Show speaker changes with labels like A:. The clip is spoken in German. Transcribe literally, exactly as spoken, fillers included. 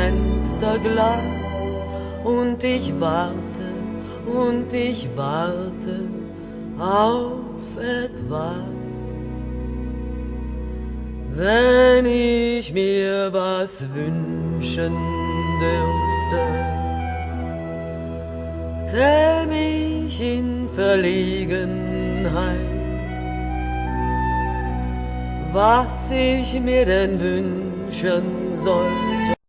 A: Fensterglas und ich warte und ich warte auf etwas. Wenn ich mir was wünschen dürfte, käm ich in Verlegenheit, was ich mir denn wünschen sollte.